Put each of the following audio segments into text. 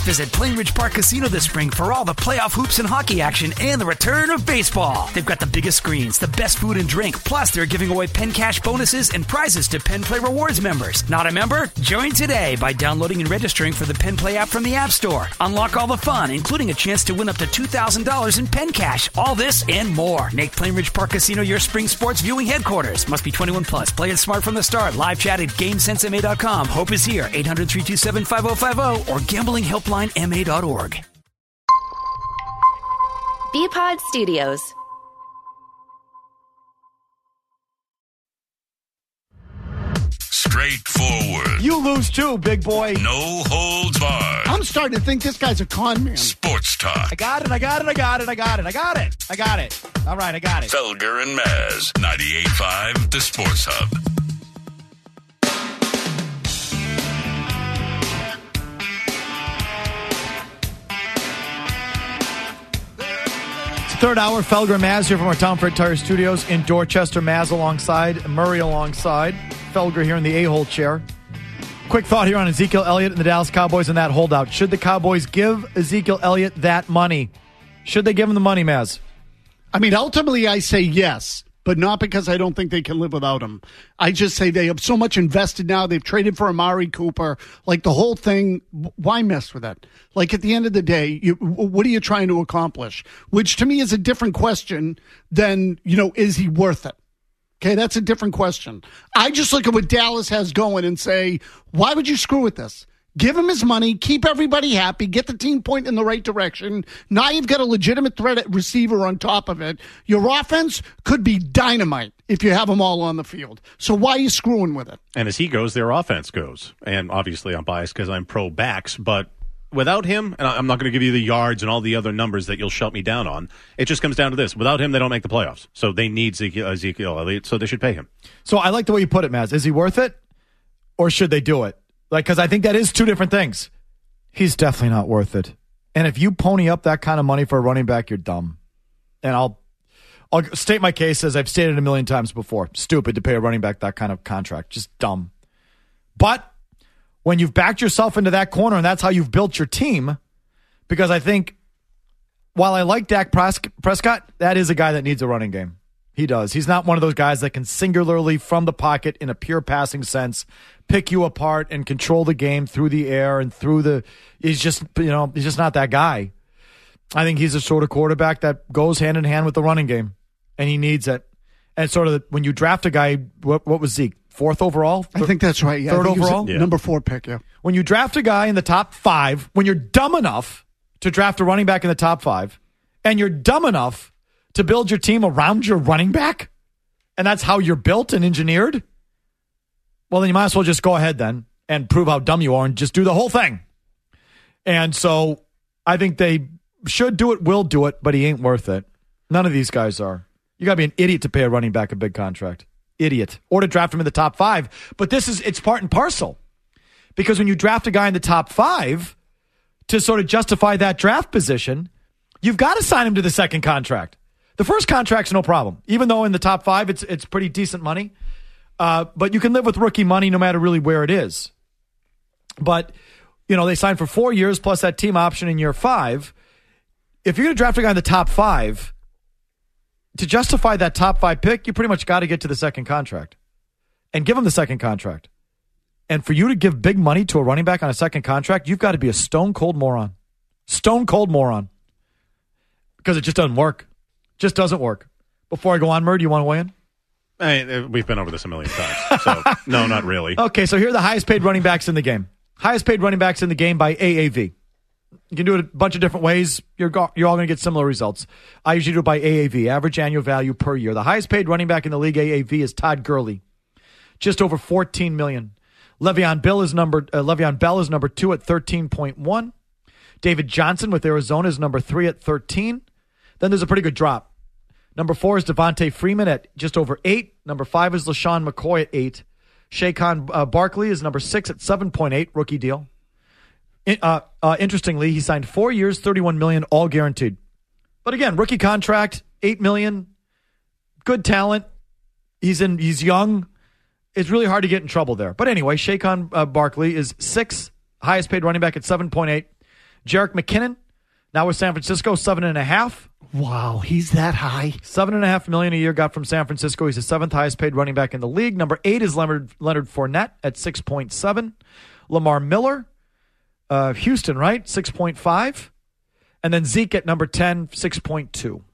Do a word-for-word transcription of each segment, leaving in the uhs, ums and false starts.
Visit Plainridge Park Casino this spring for all the playoff hoops and hockey action and the return of baseball. They've got the biggest screens, the best food and drink, plus they're giving away Penn Cash bonuses and prizes to Penn Play Rewards members. Not a member? Join today by downloading and registering for the Penn Play app from the App Store. Unlock all the fun, including a chance to win up to two thousand dollars in Penn Cash. All this and more. Make Plainridge Park Casino your spring sports viewing headquarters. Must be twenty-one plus. Play it smart from the start. Live chat at GameSense M A dot com. Hope is here. eight hundred, three two seven, five oh five oh or gambling helpline M A dot org. B-Pod Studios. Straightforward. You lose too, big boy. No holds barred. I'm starting to think this guy's a con man. Sports talk. I got it, I got it, I got it, I got it, I got it, I got it. All right, I got it. Felger and Maz, ninety-eight point five, The Sports Hub. Third hour, Felger and Maz here from our Tom Ford Tire Studios in Dorchester. Maz alongside, Murray alongside, Felger here in the a-hole chair. Quick thought here on Ezekiel Elliott and the Dallas Cowboys and that holdout. Should the Cowboys give Ezekiel Elliott that money? Should they give him the money, Maz? I mean, ultimately, I say yes, but not because I don't think they can live without him. I just say they have so much invested now. They've traded for Amari Cooper. Like, the whole thing, why mess with that? Like, at the end of the day, you, what are you trying to accomplish? Which, to me, is a different question than, you know, is he worth it? Okay, that's a different question. I just look at what Dallas has going and say, why would you screw with this? Give him his money, keep everybody happy, get the team pointing in the right direction. Now you've got a legitimate threat at receiver on top of it. Your offense could be dynamite if you have them all on the field. So why are you screwing with it? And as he goes, their offense goes. And obviously I'm biased because I'm pro backs, but without him, and I'm not going to give you the yards and all the other numbers that you'll shut me down on, it just comes down to this. Without him, they don't make the playoffs. So they need Ezekiel, Ezekiel Elliott, so they should pay him. So I like the way you put it, Maz. Is he worth it, or should they do it? Like, because I think that is two different things. He's definitely not worth it. And if you pony up that kind of money for a running back, you're dumb. And I'll I'll state my case as I've stated a million times before. Stupid to pay a running back that kind of contract. Just dumb. But when you've backed yourself into that corner and that's how you've built your team, because I think while I like Dak Prescott, that is a guy that needs a running game. He does. He's not one of those guys that can singularly from the pocket in a pure passing sense pick you apart and control the game through the air and through the he's just, you know, he's just not that guy. I think he's a sort of quarterback that goes hand in hand with the running game, and he needs it. And sort of the, when you draft a guy, what, what was Zeke? Fourth overall? I think that's right. Yeah, Third overall? Yeah. Number four pick, yeah. When you draft a guy in the top five, when you're dumb enough to draft a running back in the top five, and you're dumb enough to build your team around your running back, and that's how you're built and engineered, well, then you might as well just go ahead then and prove how dumb you are and just do the whole thing. And so I think they should do it, will do it, but he ain't worth it. None of these guys are. You got to be an idiot to pay a running back a big contract. Idiot. Or to draft him in the top five. But this is, it's part and parcel. Because when you draft a guy in the top five, to sort of justify that draft position, you've got to sign him to the second contract. The first contract's no problem. Even though in the top five, it's it's pretty decent money. Uh, but you can live with rookie money no matter really where it is. But, you know, they signed for four years plus that team option in year five. If you're going to draft a guy in the top five, to justify that top five pick, you pretty much got to get to the second contract and give him the second contract. And for you to give big money to a running back on a second contract, you've got to be a stone cold moron. Stone cold moron. Because it just doesn't work. Just doesn't work. Before I go on, Murd, do you want to weigh in? Hey, we've been over this a million times. So, no, not really. Okay, so here are the highest paid running backs in the game. Highest paid running backs in the game by A A V. You can do it a bunch of different ways. You're, go- you're all going to get similar results. I usually do it by A A V, average annual value per year. The highest paid running back in the league, A A V, is Todd Gurley. Just over fourteen million dollars. Le'Veon Bell is number uh, Le'Veon Bell is number two at thirteen point one. David Johnson with Arizona is number three at thirteen. Then there's a pretty good drop. Number four is Devontae Freeman at just over eight. Number five is LaShawn McCoy at eight. Saquon uh, Barkley is number six at seven point eight, rookie deal. In, uh, uh, interestingly, he signed four years, thirty-one million dollars, all guaranteed. But again, rookie contract, eight million dollars, good talent. He's in. He's young. It's really hard to get in trouble there. But anyway, Saquon uh, Barkley is sixth, highest paid running back at seven point eight. Jerick McKinnon, now with San Francisco, seven and a half. Wow, he's that high. Seven and a half million a year got from San Francisco. He's the seventh highest paid running back in the league. Number eight is Leonard, Leonard Fournette at six point seven. Lamar Miller, uh, Houston, right? six point five. And then Zeke at number ten, six point two.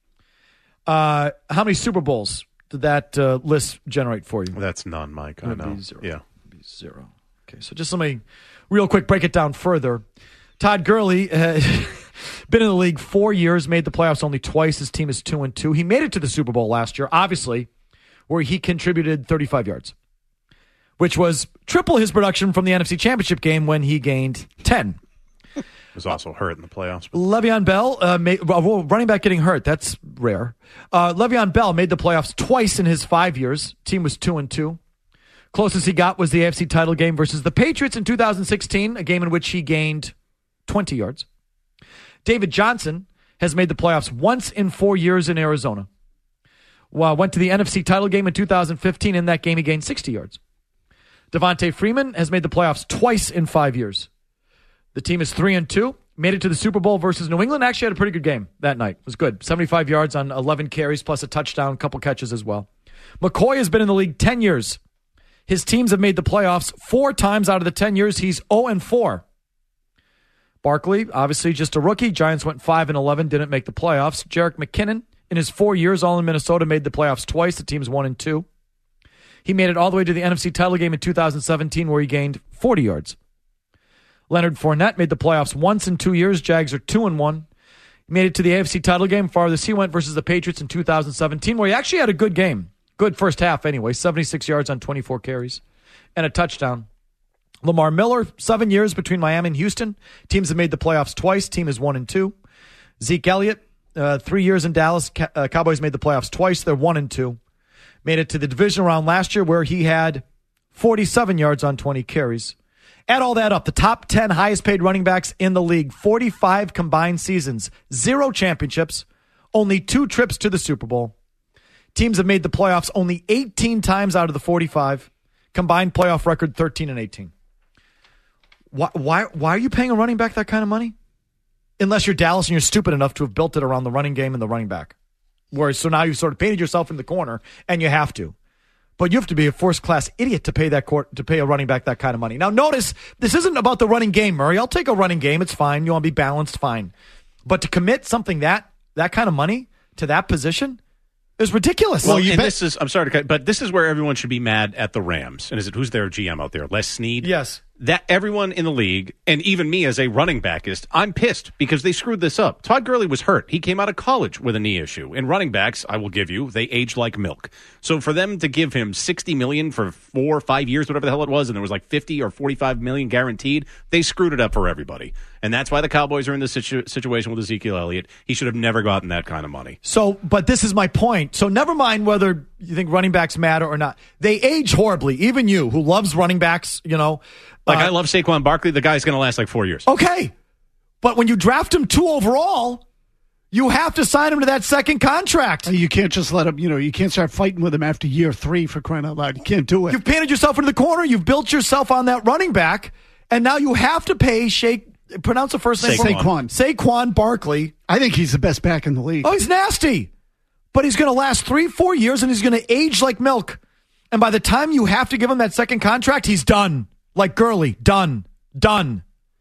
Uh, how many Super Bowls did that uh, list generate for you? That's none, Mike. I know. Zero. Yeah. Be zero. Okay, so just let me real quick break it down further. Todd Gurley has been in the league four years, made the playoffs only twice. His team is two and two. He made it to the Super Bowl last year, obviously, where he contributed thirty-five yards, which was triple his production from the N F C Championship game when he gained ten. Was also hurt in the playoffs. Le'Veon Bell, uh, made, well, running back getting hurt, that's rare. Uh, Le'Veon Bell made the playoffs twice in his five years. Team was two and two. Closest he got was the A F C title game versus the Patriots in two thousand sixteen, a game in which he gained twenty yards. David Johnson has made the playoffs once in four years in Arizona. Well, went to the N F C title game in two thousand fifteen. In that game, he gained sixty yards. Devontae Freeman has made the playoffs twice in five years. The team is three and two. Made it to the Super Bowl versus New England. Actually had a pretty good game that night. It was good. seventy-five yards on eleven carries plus a touchdown, a couple catches as well. McCoy has been in the league ten years. His teams have made the playoffs four times out of the ten years. He's oh and four. Barkley, obviously just a rookie. Giants went five and eleven, didn't make the playoffs. Jerick McKinnon, in his four years all in Minnesota, made the playoffs twice. The team's one and two. He made it all the way to the N F C title game in two thousand seventeen where he gained forty yards. Leonard Fournette made the playoffs once in two years. Jags are two and one. He made it to the A F C title game. Farthest he went versus the Patriots in two thousand seventeen, where he actually had a good game. Good first half anyway. seventy-six yards on twenty-four carries and a touchdown. Lamar Miller, seven years between Miami and Houston. Teams have made the playoffs twice. Team is one and two. Zeke Elliott, uh, three years in Dallas. Ca- uh, Cowboys made the playoffs twice. They're one and two. Made it to the division round last year where he had forty-seven yards on twenty carries. Add all that up, the top ten highest paid running backs in the league, forty-five combined seasons, zero championships, only two trips to the Super Bowl. Teams have made the playoffs only eighteen times out of the forty-five. Combined playoff record thirteen and eighteen. Why, why, why are you paying a running back that kind of money? Unless you're Dallas and you're stupid enough to have built it around the running game and the running back. Whereas, so now you've sort of painted yourself in the corner, and you have to. But you have to be a first-class idiot to pay that court, to pay a running back that kind of money. Now, notice, this isn't about the running game, Murray. I'll take a running game. It's fine. You want to be balanced, fine. But to commit something that that kind of money to that position is ridiculous. Well, well, you and bet- this is, I'm sorry to cut, but this is where everyone should be mad at the Rams. And is it, who's their G M out there? Les Snead? Yes. That everyone in the league, and even me as a running backist, I'm pissed because they screwed this up. Todd Gurley was hurt. He came out of college with a knee issue. And running backs, I will give you, they age like milk. So for them to give him sixty million dollars for four or five years, whatever the hell it was, and there was like fifty or forty-five million dollars guaranteed, they screwed it up for everybody. And that's why the Cowboys are in this situ- situation with Ezekiel Elliott. He should have never gotten that kind of money. So, but this is my point. So never mind whether you think running backs matter or not. They age horribly. Even you, who loves running backs, you know. Like, uh, I love Saquon Barkley. The guy's going to last like four years. Okay. But when you draft him two overall, you have to sign him to that second contract. You can't just let him, you know, you can't start fighting with him after year three for crying out loud. You can't do it. You've painted yourself into the corner. You've built yourself on that running back. And now you have to pay Shake, pronounce the first name. Saquon. Saquon Barkley. I think he's the best back in the league. Oh, he's nasty. But he's going to last three, four years, and he's going to age like milk. And by the time you have to give him that second contract, he's done. Like Gurley, done. Done.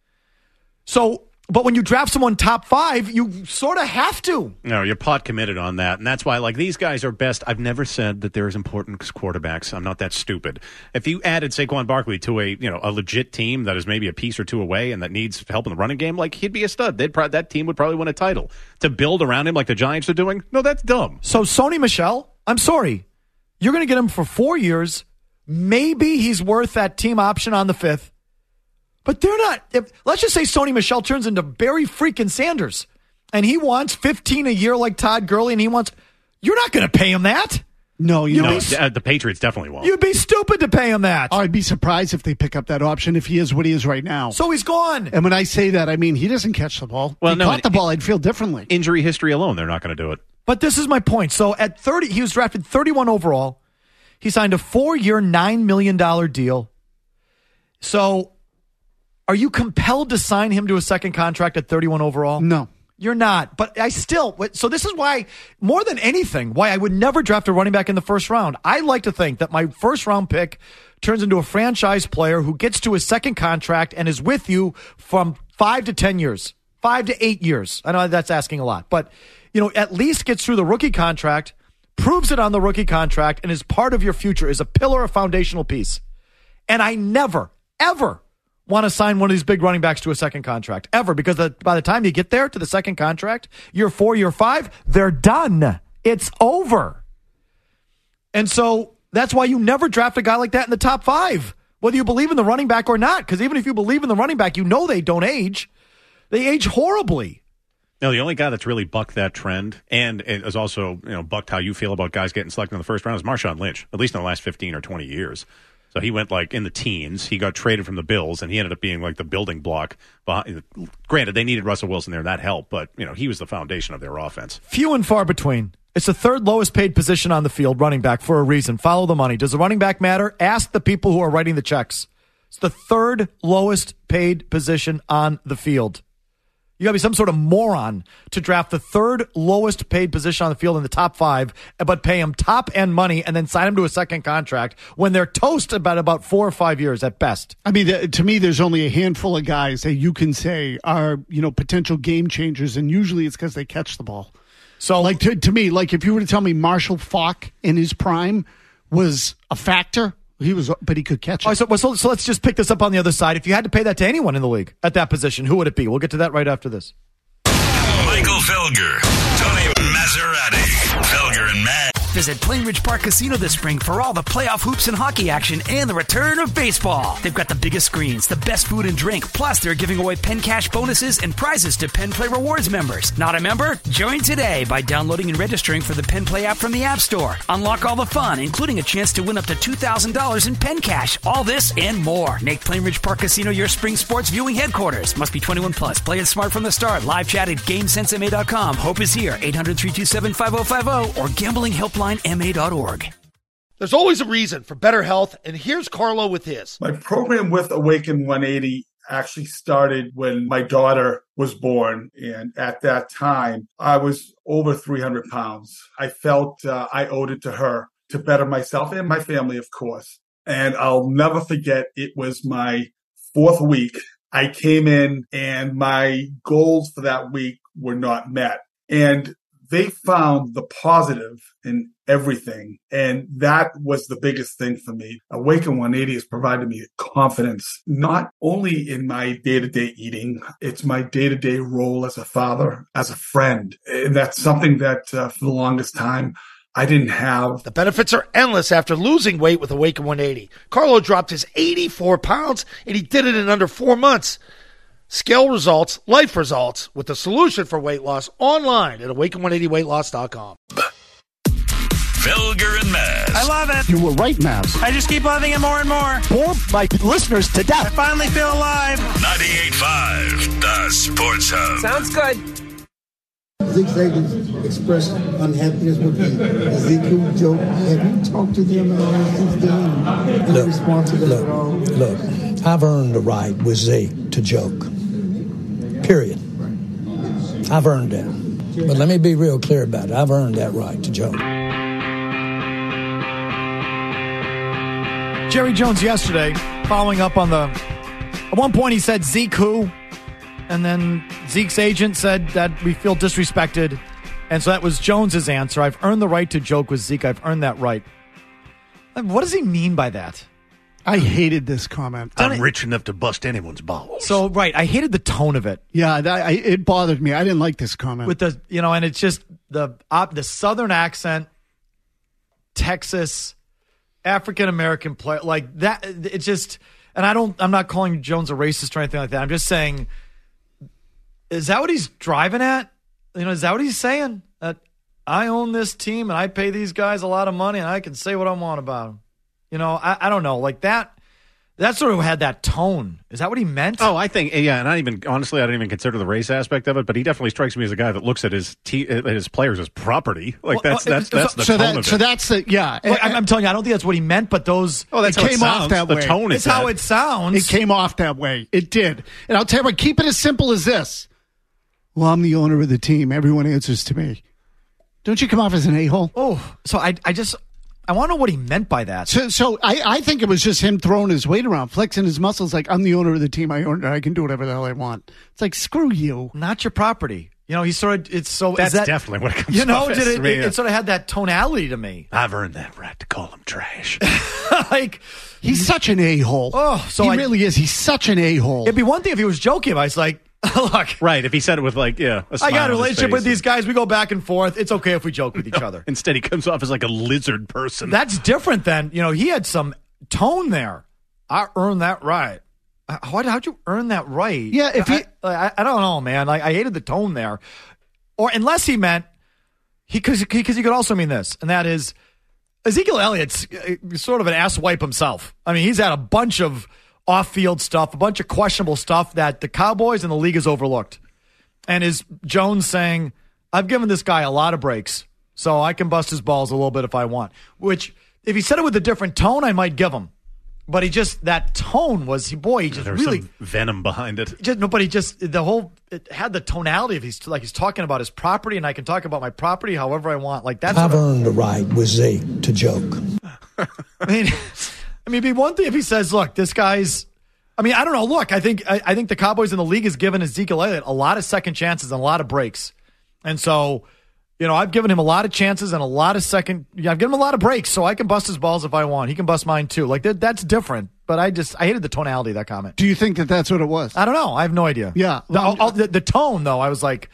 So, but when you draft someone top five, you sort of have to. No, you're pot committed on that. And that's why, like, these guys are best. I've never said that they're as important as quarterbacks. I'm not that stupid. If you added Saquon Barkley to a, you know, a legit team that is maybe a piece or two away and that needs help in the running game, like, he'd be a stud. They'd pro- that team would probably win a title. To build around him like the Giants are doing, no, that's dumb. So, Sony Michel, I'm sorry. You're going to get him for four years. Maybe he's worth that team option on the fifth. But they're not. If, let's just say Sony Michel turns into Barry freaking Sanders, and he wants fifteen a year like Todd Gurley, and he wants. You're not going to pay him that. No, you No, know. uh, the Patriots definitely won't. You'd be stupid to pay him that. I'd be surprised if they pick up that option if he is what he is right now. So he's gone. And when I say that, I mean he doesn't catch the ball. Well, if he no, caught the it- ball, I'd feel differently. Injury history alone, they're not going to do it. But this is my point. So at thirty, he was drafted thirty-one overall. He signed a four-year, nine million dollars deal. So Are you compelled to sign him to a second contract at thirty-one overall? No. You're not. But I still, so this is why, more than anything, why I would never draft a running back in the first round. I like to think that my first round pick turns into a franchise player who gets to his second contract and is with you from five to ten years, five to eight years. I know that's asking a lot, but, you know, at least gets through the rookie contract, proves it on the rookie contract, and is part of your future, is a pillar, a foundational piece. And I never, ever want to sign one of these big running backs to a second contract, ever, because the, by the time you get there to the second contract, year four, year five, they're done. It's over. And so that's why you never draft a guy like that in the top five, whether you believe in the running back or not, because even if you believe in the running back, you know they don't age. They age horribly. No, the only guy that's really bucked that trend and has also, you know, bucked how you feel about guys getting selected in the first round is Marshawn Lynch, at least in the last fifteen or twenty years. So he went like in the teens. He got traded from the Bills, and he ended up being like the building block. Behind, granted, they needed Russell Wilson there, and that helped, but you know he was the foundation of their offense. Few and far between. It's the third lowest paid position on the field, running back, for a reason. Follow the money. Does the running back matter? Ask the people who are writing the checks. It's the third lowest paid position on the field. You got to be some sort of moron to draft the third lowest paid position on the field in the top five, but pay him top end money and then sign him to a second contract when they're toast about about four or five years at best. I mean, the, to me, there's only a handful of guys that you can say are, you know, potential game changers, and usually it's because they catch the ball. So, like to, to me, like if you were to tell me Marshall Faulk in his prime was a factor, he was, but he could catch it. All right, so, so, so let's just pick this up on the other side. If you had to pay that to anyone in the league at that position, who would it be? We'll get to that right after this. Michael Felger, Tony Maserati, Felger and Matt. Visit Plainridge Park Casino this spring for all the playoff hoops and hockey action and the return of baseball. They've got the biggest screens, the best food and drink, plus they're giving away Penn Cash bonuses and prizes to Penn Play Rewards members. Not a member? Join today by downloading and registering for the Penn Play app from the App Store. Unlock all the fun, including a chance to win up to two thousand dollars in Penn Cash. All this and more. Make Plainridge Park Casino your spring sports viewing headquarters. Must be twenty-one plus. Play it smart from the start. Live chat at game sense m a dot com. Hope is here. eight hundred, three two seven, five oh five oh or gambling helpline m a dot org. There's always a reason for better health, and here's Carlo with his. My program with Awaken one eighty actually started when my daughter was born, and at that time, I was over three hundred pounds. I felt uh, I owed it to her to better myself and my family, of course. And I'll never forget, it was my fourth week. I came in, and my goals for that week were not met. And they found the positive in everything. And that was the biggest thing for me. Awaken one eighty has provided me confidence, not only in my day-to-day eating, it's my day-to-day role as a father, as a friend. And that's something that uh, for the longest time, I didn't have. The benefits are endless after losing weight with Awaken one eighty. Carlo dropped his eighty-four pounds, and he did it in under four months. Scale results, life results, with the solution for weight loss online at awaken one eighty weight loss dot com. Felger and Maz. I love it. You were right, Mavs. I just keep loving it more and more. Bore my listeners to I death. finally feel alive. ninety-eight point five, the Sports Hub. Sounds good. Zeke's agents expressed unhappiness with the Ezekiel joke. Have you talked to them at all since then? Any response to that at all? Look, I've earned the right with Zeke to joke. Period. I've earned that. But let me be real clear about it. I've earned that right to joke. Jerry Jones yesterday, following up on the, at one point he said Zeke who, and then Zeke's agent said that we feel disrespected, and so that was Jones's answer. I've earned the right to joke with Zeke. I've earned that right. What does he mean by that? I hated this comment. I'm rich enough to bust anyone's balls. So, right, I hated the tone of it. Yeah, that, I, it bothered me. I didn't like this comment. With the, you know, and it's just the uh, the Southern accent, Texas, African American player, like that. It's just, and I don't, I'm not calling Jones a racist or anything like that. I'm just saying, is that what he's driving at? You know, is that what he's saying? That I own this team and I pay these guys a lot of money and I can say what I want about them. You know, I, I don't know. Like that, That sort of had that tone. Is that what he meant? Oh, I think, yeah, and I even, honestly, I didn't even consider the race aspect of it, but he definitely strikes me as a guy that looks at his te- at his players as property. Like, Well, that's uh, that's, that's so- the So tone that, of so it. that's the yeah. Look, I'm, I'm telling you, I don't think that's what he meant, but those. Oh, that's it how came it off sounds. that the way. tone is It's how that. it sounds. It came off that way. It did. And I'll tell you what, keep it as simple as this. Well, I'm the owner of the team. Everyone answers to me. Don't you come off as an a-hole? Oh, so I, I just, I want to know what he meant by that. So, so I, I think it was just him throwing his weight around, flexing his muscles like, I'm the owner of the team. I own it. I can do whatever the hell I want. It's like, screw you. Not your property. You know, he sort of, it's so. That's is that, definitely what it comes You know, off as did it, to me, it, yeah. it sort of had that tonality to me. I've earned that right to call him trash. Like, He's such an a-hole. Oh, so he I- really is. He's such an a-hole. it'd be one thing if he was joking about it. It's like, look, Right, if he said it with, like, yeah, a I smile got a on his relationship face. with these guys. We go back and forth. It's okay if we joke with each other. Instead, he comes off as like a lizard person. That's different than, you know, he had some tone there. I earned that right. Uh, How, how'd you earn that right? Yeah, if I, he- I, I don't know, man. Like, I hated the tone there. Or unless he meant, he because he, he could also mean this, and that is, Ezekiel Elliott's uh, sort of an ass wipe himself. I mean, he's had a bunch of off-field stuff, a bunch of questionable stuff that the Cowboys and the league has overlooked. And is Jones saying, I've given this guy a lot of breaks, so I can bust his balls a little bit if I want. Which, if he said it with a different tone, I might give him. But he just, that tone was, boy, he just There was really, some venom behind it. just, no, but he just, the whole, it had the tonality of he's like he's talking about his property, and I can talk about my property however I want. Like, that's I've what I- earned the right with Zeke to joke. I mean, I mean, it'd be one thing if he says, "Look, this guy's." I mean, I don't know. Look, I think I, I think the Cowboys in the league has given Ezekiel Elliott a lot of second chances and a lot of breaks, and so, you know, I've given him a lot of chances and a lot of second. Yeah, I've given him a lot of breaks, so I can bust his balls if I want. He can bust mine too. Like that, that's different. But I just I hated the tonality of that comment. Do you think that that's what it was? I don't know. I have no idea. Yeah. the, I'll- I'll- the, the tone though, I was like,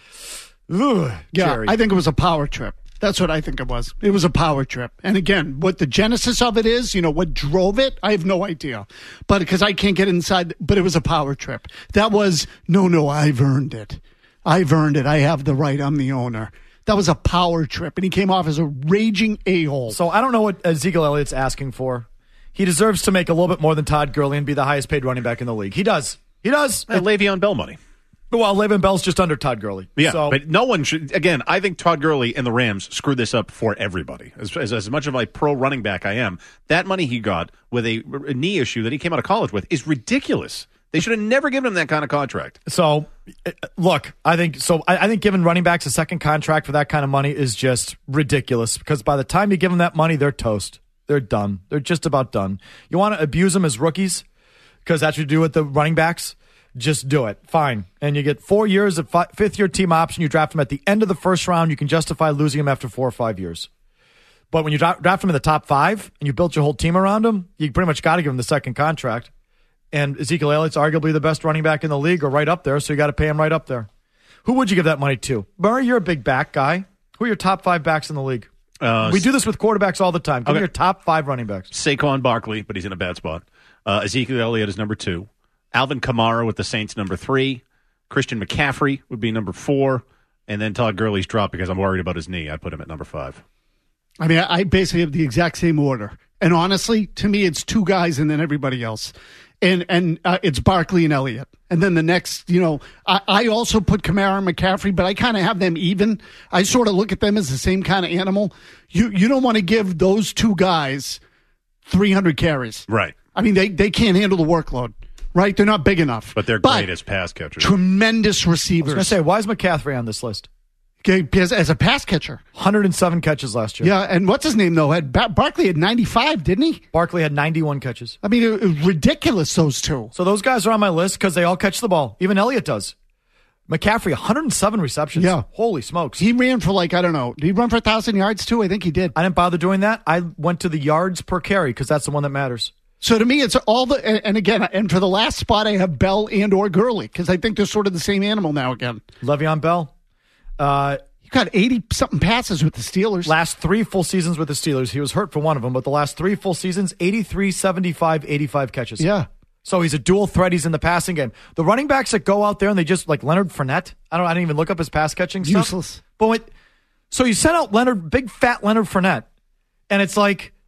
ugh, Yeah, Jerry. I think it was a power trip. That's what I think it was. It was a power trip. And again, what the genesis of it is, you know, what drove it, I have no idea. But because I can't get inside, but it was a power trip. That was, no, no, I've earned it. I've earned it. I have the right. I'm the owner. That was a power trip. And he came off as a raging a-hole. So I don't know what Ezekiel Elliott's asking for. He deserves to make a little bit more than Todd Gurley and be the highest paid running back in the league. He does. He does. Uh, Le'Veon Bell money. Well, Le'Veon Bell's just under Todd Gurley. Yeah, So, but no one should. Again, I think Todd Gurley and the Rams screwed this up for everybody. As, as, as much of a pro running back I am, that money he got with a, a knee issue that he came out of college with is ridiculous. They should have never given him that kind of contract. so uh, look, I think so. I, I think giving running backs a second contract for that kind of money is just ridiculous because by the time you give them that money, they're toast. They're done. They're just about done. You want to abuse them as rookies because that's what you do with the running backs? Just do it. Fine. And you get four years of fi- fifth year team option. You draft them at the end of the first round. You can justify losing them after four or five years. But when you dra- draft them in the top five and you built your whole team around them, you pretty much got to give them the second contract. And Ezekiel Elliott's arguably the best running back in the league or right up there, so you got to pay him right up there. Who would you give that money to? Murray, you're a big back guy. Who are your top five backs in the league? Uh, we do this with quarterbacks all the time. Give me okay. your top five running backs. Saquon Barkley, but he's in a bad spot. Uh, Ezekiel Elliott is number two. Alvin Kamara with the Saints, number three. Christian McCaffrey would be number four. And then Todd Gurley's dropped because I'm worried about his knee. I put him at number five. I mean, I basically have the exact same order. And honestly, to me, it's two guys and then everybody else. And and uh, it's Barkley and Elliott. And then the next, you know, I, I also put Kamara and McCaffrey, but I kind of have them even. I sort of look at them as the same kind of animal. You you don't want to give those two guys three hundred carries. Right. I mean, they, they can't handle the workload, right? They're not big enough. But they're great as pass catchers. Tremendous I was receivers. going to say, why is McCaffrey on this list? Okay, because as a pass catcher. one hundred seven catches last year. Yeah, and what's his name, though? Had Bar- Barkley had ninety-five, didn't he? Barkley had ninety-one catches. I mean, it, it was ridiculous, those two. So those guys are on my list because they all catch the ball. Even Elliott does. McCaffrey, one hundred seven receptions. Yeah. Holy smokes. He ran for like, I don't know, did he run for one thousand yards too? I think he did. I didn't bother doing that. I went to the yards per carry because that's the one that matters. So to me, it's all the, and, and again, and for the last spot, I have Bell and or Gurley because I think they're sort of the same animal now again. Le'Veon Bell. Uh, He got eighty-something passes with the Steelers. last three full seasons with the Steelers. He was hurt for one of them, but the last three full seasons, eighty-three, seventy-five, eighty-five catches. Yeah. So he's a dual threat. He's in the passing game. The running backs that go out there and they just, like Leonard Fournette, I don't I didn't even look up his pass catching stuff. Useless. But when, so you sent out Leonard, big fat Leonard Fournette, and it's like,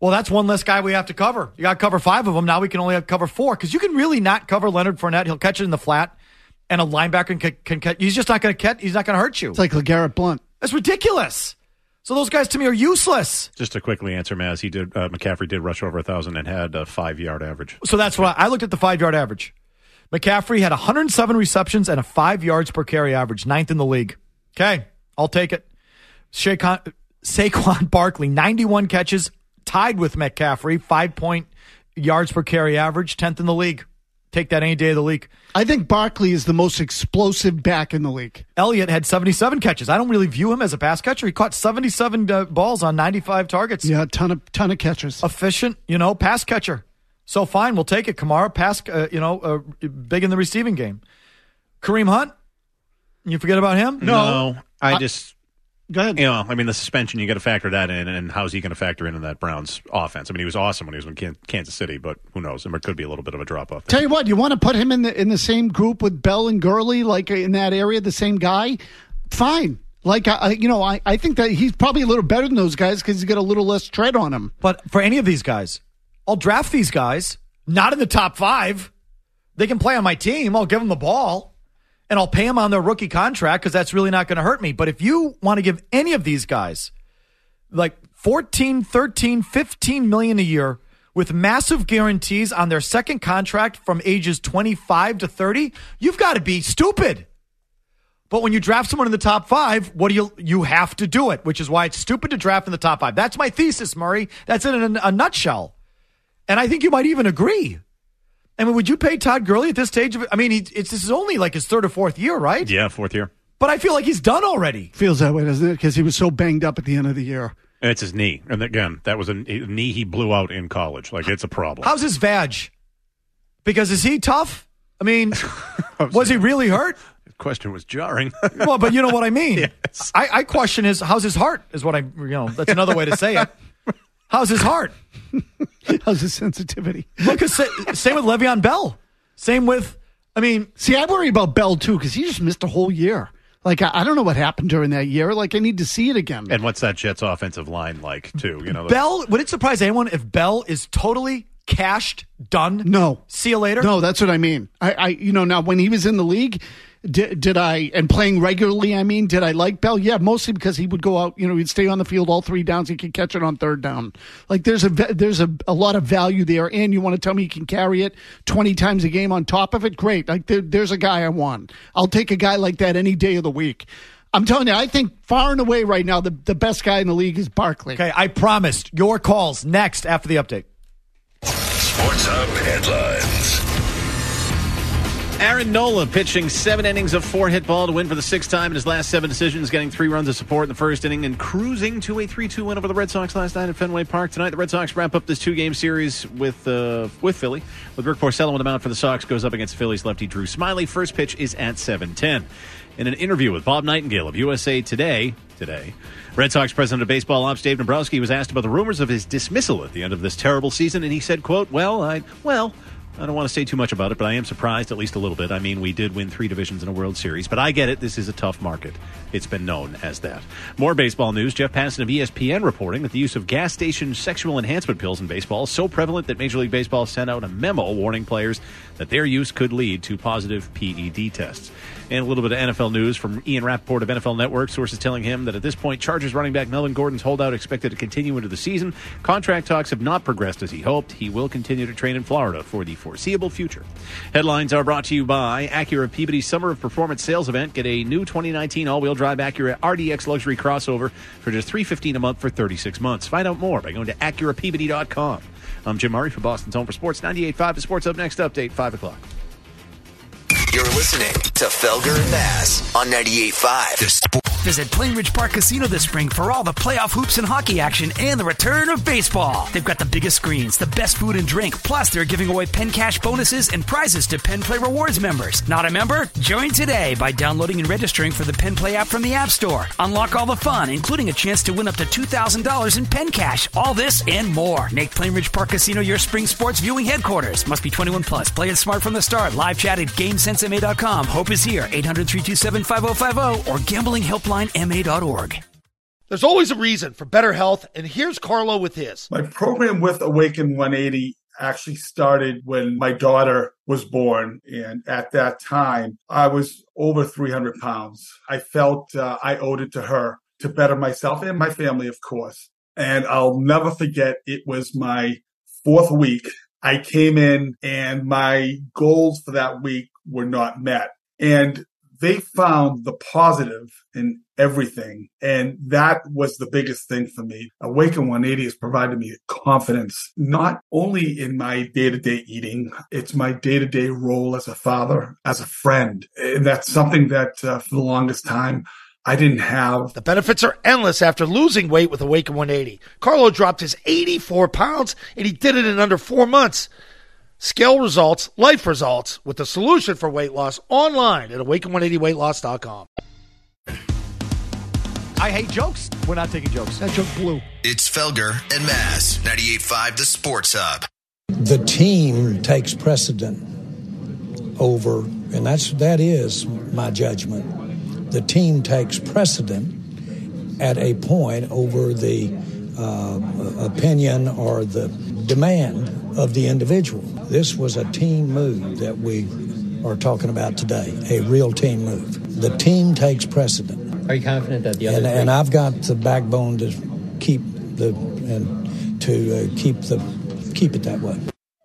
Well, that's one less guy we have to cover. You got to cover five of them. Now we can only have cover four because you can really not cover Leonard Fournette. He'll catch it in the flat, and a linebacker can, can catch. He's just not going to catch. He's not going to hurt you. It's like LeGarrette Blount. That's ridiculous. So those guys to me are useless. Just to quickly answer, Maz, he did. Uh, McCaffrey did rush over a thousand and had a five-yard average. So that's what I, I looked at the five-yard average. McCaffrey had one hundred seven receptions and a five yards per carry average, ninth in the league. Okay, I'll take it. Saquon, Saquon Barkley, ninety-one catches, tied with McCaffrey, five point yards per carry average, tenth in the league. Take that any day of the week. I think Barkley is the most explosive back in the league. Elliott had seventy-seven catches. I don't really view him as a pass catcher. He caught seventy-seven uh, balls on ninety-five targets. Yeah, ton of ton of catches. Efficient, you know, pass catcher. So fine, we'll take it. Kamara, pass, uh, you know, uh, big in the receiving game. Kareem Hunt, you forget about him? No, I, I just... Go ahead. You know, I mean, the suspension, you got to factor that in, and how's he going to factor into that Browns offense? I mean, he was awesome when he was in Kansas City, but who knows? There could be a little bit of a drop-off there. Tell you what, you want to put him in the in the same group with Bell and Gurley, like in that area, the same guy? Fine. Like, I, you know, I, I think that he's probably a little better than those guys because he's got a little less tread on him. But for any of these guys, I'll draft these guys, not in the top five. They can play on my team. I'll give them the ball. And I'll pay them on their rookie contract because that's really not going to hurt me. But if you want to give any of these guys like fourteen, thirteen, fifteen million a year with massive guarantees on their second contract from ages twenty-five to thirty, you've got to be stupid. But when you draft someone in the top five, what do you you have to do it, which is why it's stupid to draft in the top five. That's my thesis, Murray. That's it in a, a nutshell. And I think you might even agree. I mean, would you pay Todd Gurley at this stage of it? I mean, he, it's this is only like his third or fourth year, right? Yeah, fourth year. But I feel like he's done already. Feels that way, doesn't it? Because he was so banged up at the end of the year. And it's his knee. And again, that was a knee he blew out in college. Like, it's a problem. How's his vag? Because is he tough? I mean, was he really hurt? The question was jarring. Well, but you know what I mean. Yes. I, I question his, how's his heart is what I, you know, that's another way to say it. How's his heart? How's his sensitivity? Look, same with Le'Veon Bell. Same with, I mean. See, I worry about Bell, too, because he just missed a whole year. Like, I, I don't know what happened during that year. Like, I need to see it again. And what's that Jets offensive line like, too? You know, Bell, would it surprise anyone if Bell is totally cashed, done? No. See you later? No, that's what I mean. I, I you know, now, when he was in the league, did, did I, and playing regularly, I mean, did I like Bell? Yeah, mostly because he would go out, you know, he'd stay on the field all three downs. He could catch it on third down. Like, there's a there's a, a lot of value there. And you want to tell me he can carry it twenty times a game on top of it? Great. Like, there, there's a guy I want. I'll take a guy like that any day of the week. I'm telling you, I think far and away right now, the, the best guy in the league is Barkley. Okay, I promised. Your calls next after the update. Sports Hub headlines. Aaron Nola pitching seven innings of four-hit ball to win for the sixth time in his last seven decisions, getting three runs of support in the first inning and cruising to a three two win over the Red Sox last night at Fenway Park. Tonight, the Red Sox wrap up this two-game series with uh, with Philly. With Rick Porcello on the mound for the Sox, goes up against Phillies lefty Drew Smyly. First pitch is at seven ten. In an interview with Bob Nightingale of U S A Today, today, Red Sox president of baseball ops Dave Dombrowski was asked about the rumors of his dismissal at the end of this terrible season, and he said, quote, well, I, well... I don't want to say too much about it, but I am surprised at least a little bit. I mean, we did win three divisions in a World Series, but I get it. This is a tough market. It's been known as that. More baseball news. Jeff Passan of E S P N reporting that the use of gas station sexual enhancement pills in baseball is so prevalent that Major League Baseball sent out a memo warning players that their use could lead to positive P E D tests. And a little bit of N F L news from Ian Rappaport of N F L Network. Sources telling him that at this point, Chargers running back Melvin Gordon's holdout expected to continue into the season. Contract talks have not progressed as he hoped. He will continue to train in Florida for the foreseeable future. Headlines are brought to you by Acura Peabody Summer of Performance Sales Event. Get a new twenty nineteen all-wheel drive Acura R D X luxury crossover for just three hundred fifteen dollars a month for thirty-six months. Find out more by going to Acura Peabody dot com. I'm Jim Murray for Boston's Home for Sports, ninety-eight point five. The Sports Up next update, five o'clock. You're listening to Felger and Bass on ninety-eight point five. Visit Plainridge Park Casino this spring for all the playoff hoops and hockey action and the return of baseball. They've got the biggest screens, the best food and drink, plus they're giving away Penn Cash bonuses and prizes to Penn Play Rewards members. Not a member? Join today by downloading and registering for the Penn Play app from the App Store. Unlock all the fun, including a chance to win up to two thousand dollars in Penn Cash. All this and more. Make Plainridge Park Casino your spring sports viewing headquarters. Must be twenty-one plus. Play it smart from the start. Live chat at game sense M A dot com. Hope is here. eight hundred, three two seven, five oh five oh or gambling helpline M A dot org. There's always a reason for better health, and here's Carlo with his. My program with Awaken one eighty actually started when my daughter was born. And at that time, I was over three hundred pounds. I felt uh, I owed it to her to better myself and my family, of course. And I'll never forget, it was my fourth week. I came in and my goals for that week were not met. And they found the positive in everything. And that was the biggest thing for me. Awaken one eighty has provided me confidence, not only in my day-to-day eating, it's my day-to-day role as a father, as a friend. And that's something that uh, for the longest time, I didn't have. The benefits are endless after losing weight with Awaken one eighty. Carlo dropped his eighty-four pounds, and he did it in under four months. Scale results, life results, with the solution for weight loss online at awaken one eighty weight loss dot com. I hate jokes. We're not taking jokes. That joke blew. It's Felger and Mass, ninety-eight point five The Sports Hub. The team takes precedent over, and that's that is my judgment. The team takes precedent at a point over the uh, opinion or the demand of the individual. This was a team move that we are talking about today, a real team move. The team takes precedent. Are you confident that the other and, three- and I've got the backbone to keep the and to uh, keep the keep it that way.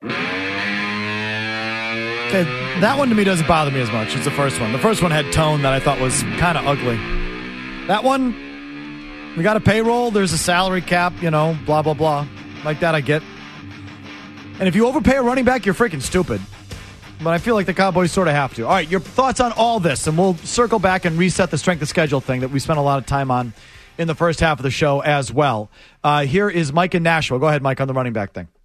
Okay, that one to me doesn't bother me as much as the first one. The first one had tone that I thought was kind of ugly. That one, we got a payroll, there's a salary cap, you know, blah, blah, blah. Like that I get. And if you overpay a running back, you're freaking stupid. But I feel like the Cowboys sort of have to. All right, your thoughts on all this, and we'll circle back and reset the strength of schedule thing that we spent a lot of time on in the first half of the show as well. Uh, here is Mike in Nashville. Go ahead, Mike, on the running back thing.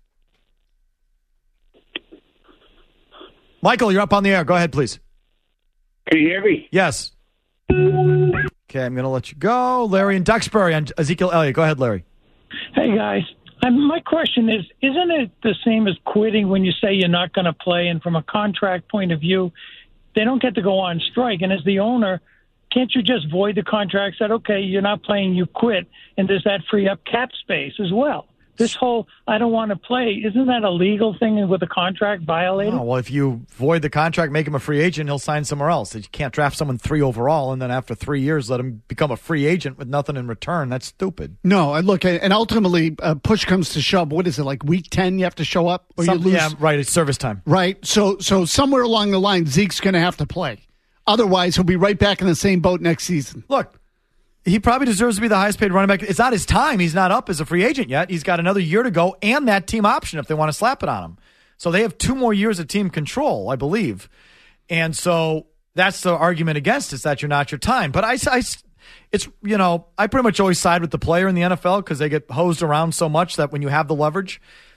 Michael, you're up on the air. Go ahead, please. Can you hear me? Yes. Okay, I'm going to let you go. Larry in Duxbury on Ezekiel Elliott. Go ahead, Larry. Hey, guys. Um, my question is, isn't it the same as quitting when you say you're not going to play? And from a contract point of view, they don't get to go on strike. And as the owner, can't you just void the contract, said, okay, you're not playing, you quit, and does that free up cap space as well? This whole, I don't want to play, isn't that a legal thing with a contract violated? Oh, well, if you void the contract, make him a free agent, he'll sign somewhere else. You can't draft someone three overall and then after three years let him become a free agent with nothing in return. That's stupid. No, I look at, and ultimately, uh, push comes to shove. What is it, like week ten you have to show up? Or Some, you lose? Yeah, right, it's service time. Right, so so somewhere along the line, Zeke's going to have to play. Otherwise, he'll be right back in the same boat next season. Look, he probably deserves to be the highest paid running back. It's not his time. He's not up as a free agent yet. He's got another year to go and that team option if they want to slap it on him. So they have two more years of team control, I believe. And so that's the argument against is that you're not your time. But I, I, it's, you know, I pretty much always side with the player in the N F L because they get hosed around so much that when you have the leverage,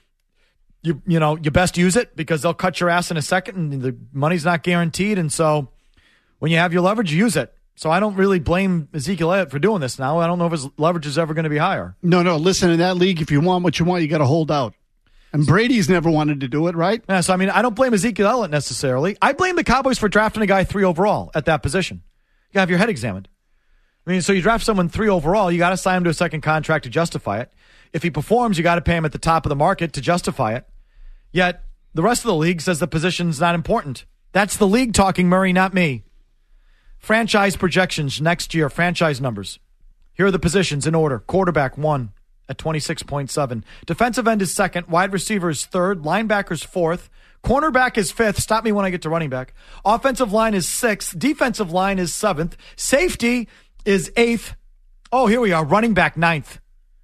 you, you know, you best use it because they'll cut your ass in a second and the money's not guaranteed. And so when you have your leverage, you use it. So I don't really blame Ezekiel Elliott for doing this now. I don't know if his leverage is ever going to be higher. No, no. Listen, in that league, if you want what you want, you got to hold out. And Brady's never wanted to do it, right? Yeah, so, I mean, I don't blame Ezekiel Elliott necessarily. I blame the Cowboys for drafting a guy three overall at that position. You got to have your head examined. I mean, so you draft someone three overall, you got to sign him to a second contract to justify it. If he performs, you got to pay him at the top of the market to justify it. Yet the rest of the league says the position's not important. That's the league talking, Murray, not me. Franchise projections next year, franchise numbers. Here are the positions in order. Quarterback, one at twenty-six point seven. Defensive end is second. Wide receiver is third. Linebacker's fourth. Cornerback is fifth. Stop me when I get to running back. Offensive line is sixth. Defensive line is seventh. Safety is eighth. Oh, here we are. Running back, ninth.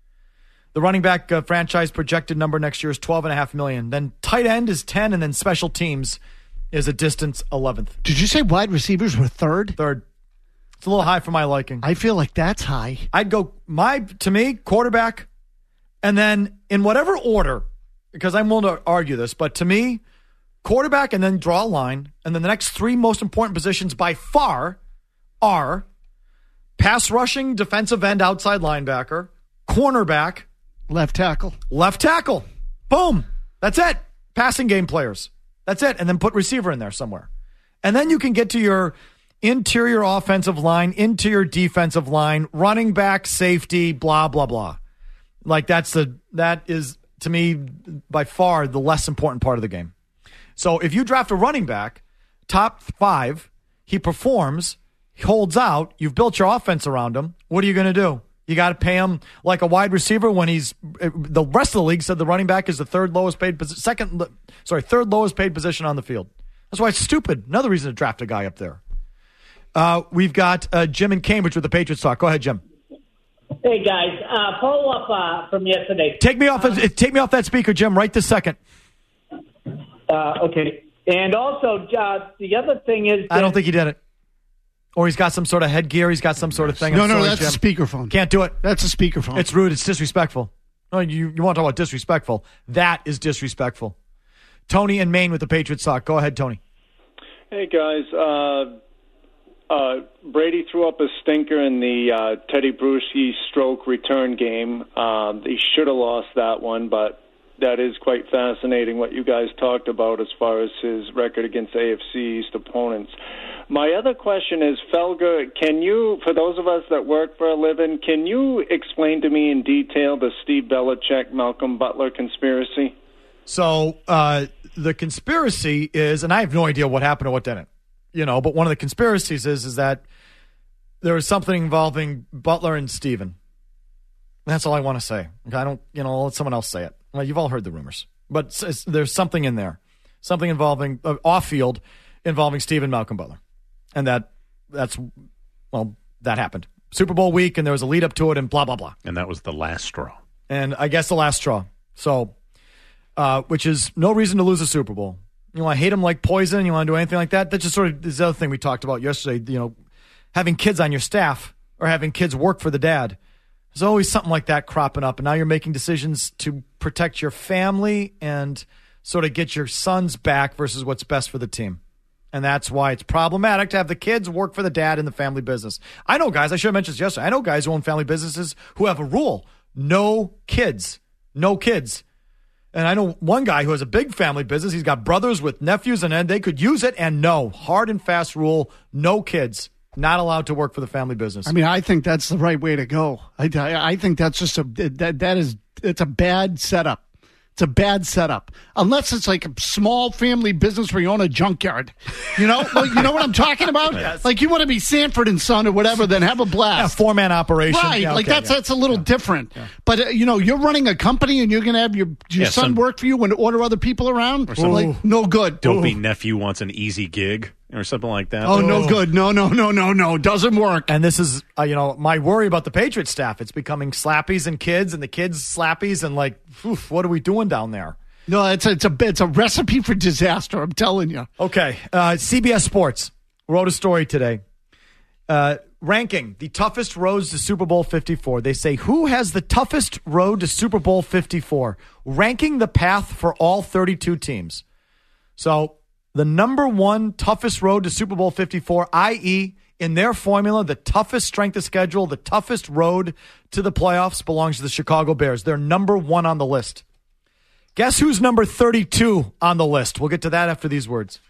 The running back uh, franchise projected number next year is twelve point five million dollars. Then tight end is ten, and then special teams is a distance eleventh. Did you say wide receivers were third? Third. It's a little high for my liking. I feel like that's high. I'd go, my to me, quarterback, and then in whatever order, because I'm willing to argue this, but to me, quarterback and then draw a line, and then the next three most important positions by far are pass rushing, defensive end, outside linebacker, cornerback, left tackle. Left tackle. Boom. That's it. Passing game players. That's it. And then put receiver in there somewhere. And then you can get to your interior offensive line, interior defensive line, running back, safety, blah, blah, blah. Like that's the, that is to me by far the less important part of the game. So if you draft a running back, top five, he performs, he holds out, you've built your offense around him, what are you going to do? You got to pay him like a wide receiver when he's, the rest of the league said the running back is the third lowest paid, second, sorry, third lowest paid position on the field. That's why it's stupid. Another reason to draft a guy up there. Uh, we've got uh, Jim in Cambridge with the Patriots talk. Go ahead, Jim. Hey guys, uh, follow up uh, from yesterday. Take me off. Um, take me off that speaker, Jim. Right this second. Uh, okay, and also uh, the other thing is, I don't think he did it. Or he's got some sort of headgear. He's got some sort of thing. No, I'm no, sorry, that's Jim. a speakerphone. Can't do it. That's a speakerphone. It's rude. It's disrespectful. No, you you want to talk about disrespectful? That is disrespectful. Tony in Maine with the Patriots talk. Go ahead, Tony. Hey guys. Uh, Uh, Brady threw up a stinker in the uh, Teddy Bruschi stroke return game. Um, he should have lost that one, but that is quite fascinating what you guys talked about as far as his record against A F C East opponents. My other question is, Felger, can you, for those of us that work for a living, can you explain to me in detail the Steve Belichick, Malcolm Butler conspiracy? So uh, the conspiracy is, and I have no idea what happened or what didn't. You know, but one of the conspiracies is is that there was something involving Butler and Steven. That's all I want to say. I don't, you know, I'll let someone else say it. Well, you've all heard the rumors, but it's, it's, there's something in there, something involving uh, off field involving Steven Malcolm Butler, and that that's well, that happened Super Bowl week, and there was a lead up to it, and blah blah blah. And that was the last straw. And I guess the last straw. So, uh, which is no reason to lose a Super Bowl. You want to hate him like poison? You want to do anything like that? That's just sort of this other thing we talked about yesterday. You know, having kids on your staff or having kids work for the dad. There's always something like that cropping up, and now you're making decisions to protect your family and sort of get your sons back versus what's best for the team. And that's why it's problematic to have the kids work for the dad in the family business. I know guys, I should have mentioned this yesterday. I know guys who own family businesses who have a rule: no kids, no kids. And I know one guy who has a big family business. He's got brothers with nephews, and they could use it. And no, hard and fast rule, no kids, not allowed to work for the family business. I mean, I think that's the right way to go. I, I, I think that's just a, that, that is, it's a bad setup. It's a bad setup. Unless it's like a small family business where you own a junkyard. You know, like, you know what I'm talking about? Yes. Like you want to be Sanford and Son or whatever, then have a blast. Yeah, four-man operation. Right. Yeah, like okay, that's yeah. that's a little yeah. different. Yeah. But, uh, you know, you're running a company and you're going to have your, your Yeah, son some, work for you and order other people around? Or some, like, no good. Dopey Ooh. nephew wants an easy gig or something like that. Oh, no good. No, no, no, no, no. Doesn't work. And this is, uh, you know, my worry about the Patriots staff. It's becoming slappies and kids and the kids slappies and like, oof, what are we doing down there? No, it's a, it's a it's a recipe for disaster. I'm telling you. Okay, uh, C B S Sports wrote a story today, uh, ranking the toughest roads to Super Bowl fifty-four. They say who has the toughest road to Super Bowl fifty-four, ranking the path for all thirty-two teams. So the number one toughest road to Super Bowl fifty-four, that is, in their formula, the toughest strength of schedule, the toughest road to the playoffs belongs to the Chicago Bears. They're number one on the list. Guess who's number thirty-two on the list? We'll get to that after these words.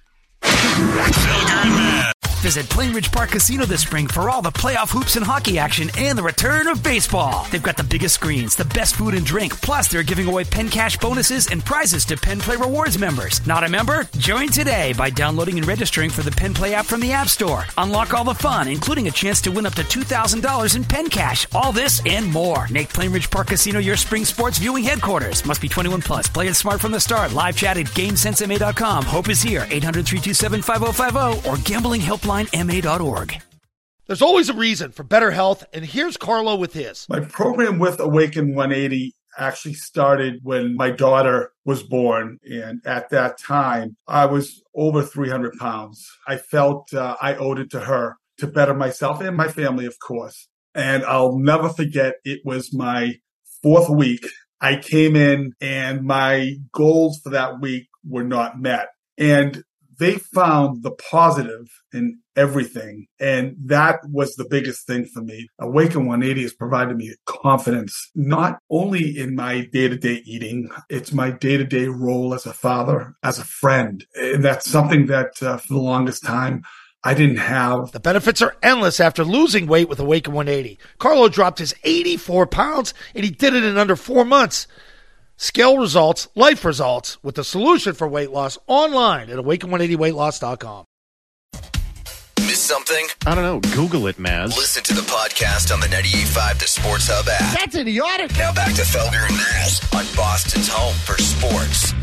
Visit Plainridge Park Casino this spring for all the playoff hoops and hockey action and the return of baseball. They've got the biggest screens, the best food and drink, plus they're giving away Penn Cash bonuses and prizes to Penn Play Rewards members. Not a member? Join today by downloading and registering for the Penn Play app from the App Store. Unlock all the fun, including a chance to win up to two thousand dollars in Penn Cash. All this and more. Make Plainridge Park Casino your spring sports viewing headquarters. Must be twenty-one plus. Play it smart from the start. Live chat at GameSense M A dot com. Hope is here. eight hundred, three two seven, five oh five oh or gambling helpline M A dot org. There's always a reason for better health, and here's Carlo with his. My program with Awaken one eighty actually started when my daughter was born, and at that time, I was over three hundred pounds. I felt uh, I owed it to her to better myself and my family, of course. And I'll never forget, it was my fourth week. I came in, and my goals for that week were not met. And they found the positive in everything. And that was the biggest thing for me. Awaken one eighty has provided me confidence, not only in my day-to-day eating, it's my day-to-day role as a father, as a friend. And that's something that uh, for the longest time, I didn't have. The benefits are endless after losing weight with Awaken one eighty. Carlo dropped his eighty-four pounds, and he did it in under four months. Scale results, life results, with the solution for weight loss online at awaken one eighty weight loss dot com. Miss something? I don't know. Google it, Maz. Listen to the podcast on the ninety-eight point five The Sports Hub app. That's idiotic. Now back to Felger and Maz on Boston's home for sports.